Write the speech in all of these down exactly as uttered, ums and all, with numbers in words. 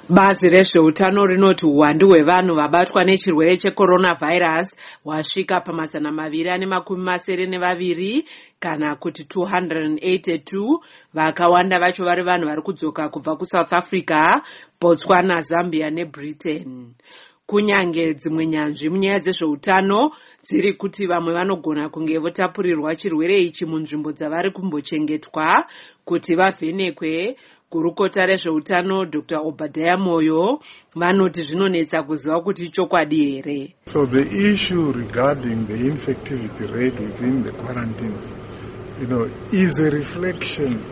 Bazi rezveutano rinoti uwandu hwevanhu vabatwa nechirwere checoronavirus hwasvika pamazana maviri ane makumi masere nevaviri kana kuti two hundred eighty-two, vakawanda vacho vari vanhu vari kudzoka kubva kuSouth Africa, Botswana, Zambia neBritain. Kunyange dzimwe nyanzvi munyaya dzezveutano dziri kuti vamwe vanogona kunge votapurirwa chirwere ichi munzvimbo dzavari kumbochengetwa kuti vavhenekwe, gurukota rezveutano Doctor Obadiah Moyo vanoti zvinonetsa kuziva kuti chokwadi here. So the issue regarding the infectivity rate within the quarantines, you know, is a reflection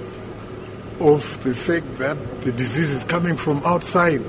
of the fact that the disease is coming from outside.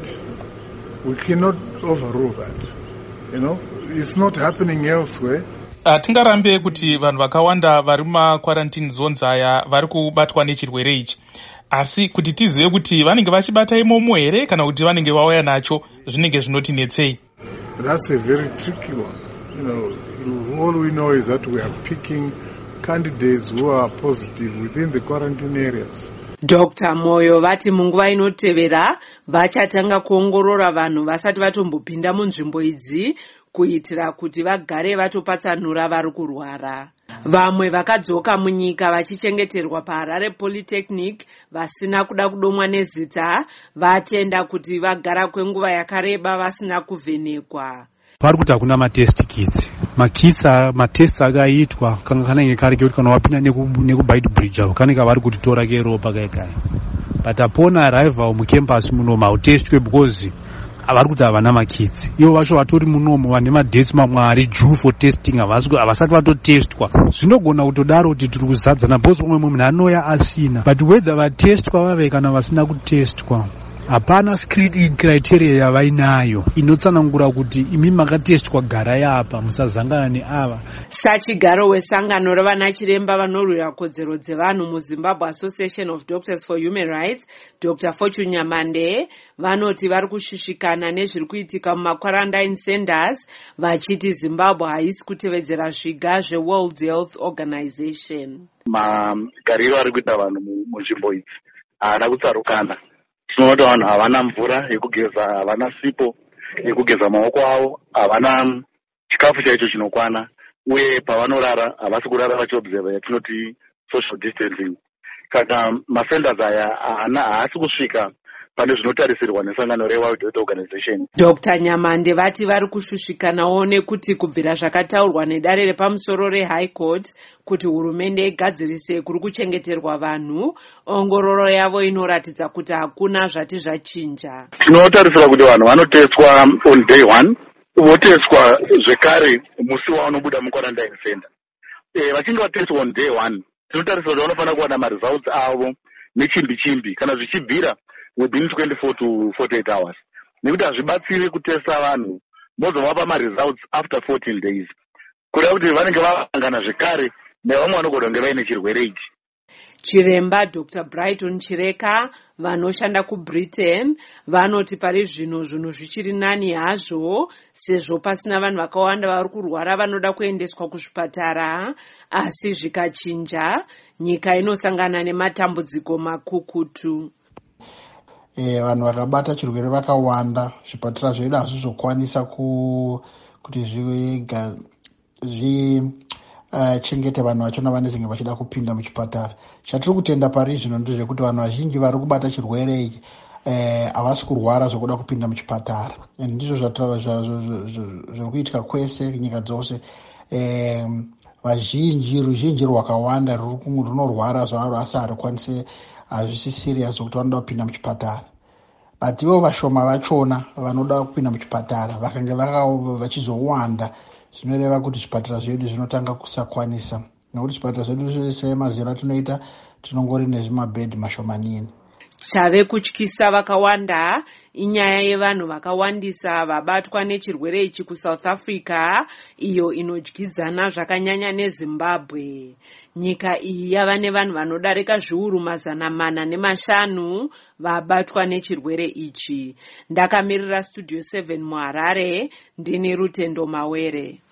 We cannot overrule that. You know, it's not happening elsewhere. Hatingarambe kuti vanhu vakawanda vari mumakwarantini zones aya vari kubatwa nechirwere ichi. Asi kuti tizive kuti vanenge vachibata imomo here kana kuti vanenge vauya nacho zvinenge zvinotinetsei. That's a very tricky one. You know, all we know is that we are picking candidates who are positive within the quarantine areas. Doctor Moyo vati munguva inotevera vachatanga kuongorora vanhu vasati vatombopinda munzvimbo idzi kuitira kuti vagare vatopatsanura vari kurwara. Vamwe vakadzoka munyika vachichengeterwa paHarare Polytechnic vasina kuda kudomwa nezita vatenda kuti vagara kwenguva yakareba vasina kuvhenekwa. Vari kuti hakuna matest kits. Makits matest akaitwa kanga kanenge kari kuti kana wapinda nekubite bridge avo kanenge vari kutitora keropa kaikai. But upon arrival mucampus munomu hautestwe because avari kuti havana makits. Ivo vacho vatori munomu vane madates mamwe ari due for testing havasati vatotestwa. Zvinogona kutodaro kuti tiri kuzadzana because umwe munhu anoya asina. But whether vatestwa vave kana vasina kutestwa, hapana screening criteria yavainayo inotsanangura kuti imi makatestwa garai apa musazangana neava. Sachigaro wesangano revana chiremba vanorwira kodzero dzevanhu muZimbabwe Association of Doctors for Human Rights, Doctor Fortune Nyamande vanoti vari kushushikana nezviri kuitika mumakwarantine centers vachiti Zimbabwe haisi kutevedzera zviga zveWorld Health Organization. Magariro ari kuita vanhu munzvimbo idzi haana kutsarukana. Tinoona vanhu havana mvura yekugeza, havana sipo yekugeza maoko avo, havana chikafu chaicho chinokwana, uye pavanorara havasi kurara vachiobserva yatinoti social distancing. Saka masenders aya haasi kusvika pane zvinotarisirwa nesangano reWorld Health Organization. Doctor Nyamande vati vari kushushikanawo nekuti kubvira zvakataurwa nedare repamusoro reHigh Court kuti hurumende igadzirise kuri kuchengeterwa vanhu, ongororo yavo inoratidza kuti hakuna zvati zvachinja. Tinotarisira kuti vanhu vanoteswa on day one, voteswa zvekare musi wavanobuda muquarantine center. E, vachinge vateswa on day one, tinotarisira kuti vanofanira kuwana maresults avo nechimbi chimbi kana zvichibvira within twenty-four to forty-eight hours. Nekuti hazvibatsiri kutesta vanhu mozovapa maresults after fourteen days. Kureva kuti vanenge vavangana zvekare nevamwe vanogona kunge vaine chirwere ichi. Chiremba Doctor Brighton Chireka vanoshanda kuBritain vanoti pari zvino zvinhu zvichiri nani hazvo sezvo pasina vanhu vakawanda vari kurwara vanoda kuendeswa kuzvipatara, asi zvikachinja nyika inosangana nematambudziko makukutu. Eh, vanhu vakabata chirwere vakawanda, zvipatara zvedu hazvizokwanisa ku kuti zviga zvi uh, chengete vanhu vachona vanenge vachida kupinda muchipatara. Chatiri kutenda pari zvino ndezvekuti vanhu vazhinji vari kubata chirwere ichi eh havasi kurwara zvokuda kupinda muchipatara. Ndizvo zviri kuitika kwese nyika dzose. Eh vazhinji ruzhinji rwakawanda runorwara zvaro asi harikwanise hazvisi serious kuti vanoda kupinda muchipatara. But ivo vashoma vachona vanoda kupinda muchipatara vakange vachizowanda, zvinoreva kuti zvipatara zvedu zvinotanga kusakwanisa. Nekuti zvipatara zvedu semazera tinoita tinongori nezvimabhedhi mashomanini. Chave kutyisa vakawanda inyaya yevanhu vakawandisa vabatwa nechirwere ichi kuSouth Africa, iyo inodyidzana zvakanyanya neZimbabwe. Nyika iyi yava nevanhu vanodarika zviuru mazana mana nemashanu vabatwa nechirwere ichi. Ndakamirira Studio seven muHarare, ndini Rutendo Mawere.